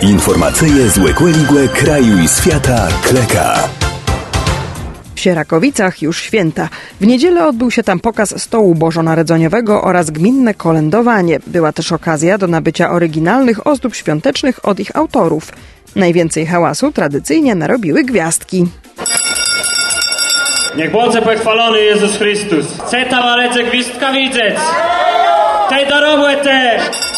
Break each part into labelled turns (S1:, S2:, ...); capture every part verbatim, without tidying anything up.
S1: Informacyje z Łekłe-Ligłe kraju i świata Kleka.
S2: W Sierakowicach już święta. W niedzielę odbył się tam pokaz stołu bożonarodzeniowego oraz gminne kolędowanie. Była też okazja do nabycia oryginalnych ozdób świątecznych od ich autorów. Najwięcej hałasu tradycyjnie narobiły gwiazdki.
S3: Niech będzie pochwalony Jezus Chrystus. Ceta walece gwizdka widzec. Tej dorobłete.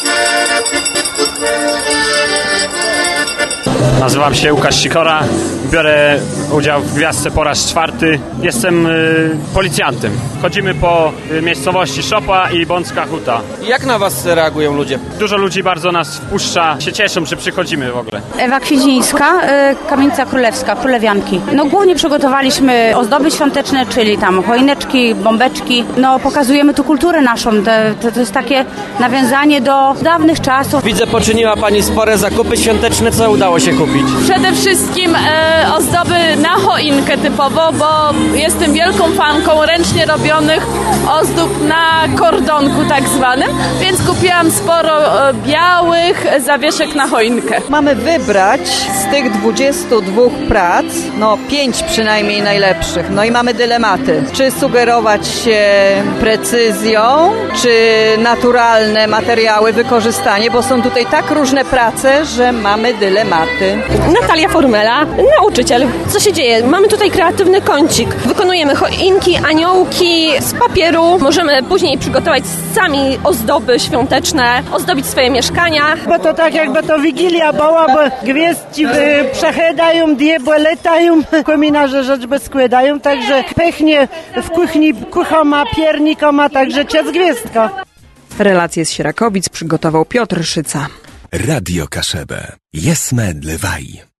S3: Nazywam się Łukasz Sikora, biorę udział w gwiazdce po raz czwarty. Jestem y, policjantem. Chodzimy po y, miejscowości Szopa i Bącka Huta.
S4: Jak na was reagują ludzie?
S3: Dużo ludzi bardzo nas wpuszcza, się cieszą, że przychodzimy w ogóle.
S5: Ewa Kwidzińska, y, Kamienica Królewska, Królewianki. No głównie przygotowaliśmy ozdoby świąteczne, czyli tam choineczki, bombeczki. No pokazujemy tu kulturę naszą, to, to jest takie nawiązanie do dawnych czasów.
S4: Widzę, poczyniła pani spore zakupy świąteczne, co udało się kupić?
S6: Przede wszystkim e, ozdoby na choinkę typowo, bo jestem wielką fanką ręcznie robionych ozdób na kordonku tak zwanym, więc kupiłam sporo e, białych zawieszek na choinkę.
S7: Mamy wybrać z tych dwudziestu dwóch prac, no pięć przynajmniej najlepszych. No i mamy dylematy. Czy sugerować się precyzją, czy naturalne materiały, wykorzystanie, bo są tutaj tak różne prace, że mamy dylematy.
S8: Natalia Formela, nauczyciel. Co się dzieje? Mamy tutaj kreatywny kącik. Wykonujemy choinki, aniołki z papieru. Możemy później przygotować sami ozdoby świąteczne, ozdobić swoje mieszkania.
S9: Bo to tak jakby to Wigilia była, bo gwiazdki przechedają, diabły latają, kominarze rzeczby składają, także pechnie w kuchni kuchama, piernikoma, także ciec gwiazdka.
S2: Relacje z Sierakowic przygotował Piotr Szyca.
S1: Radio Kaszebę. Jesme dlewaj.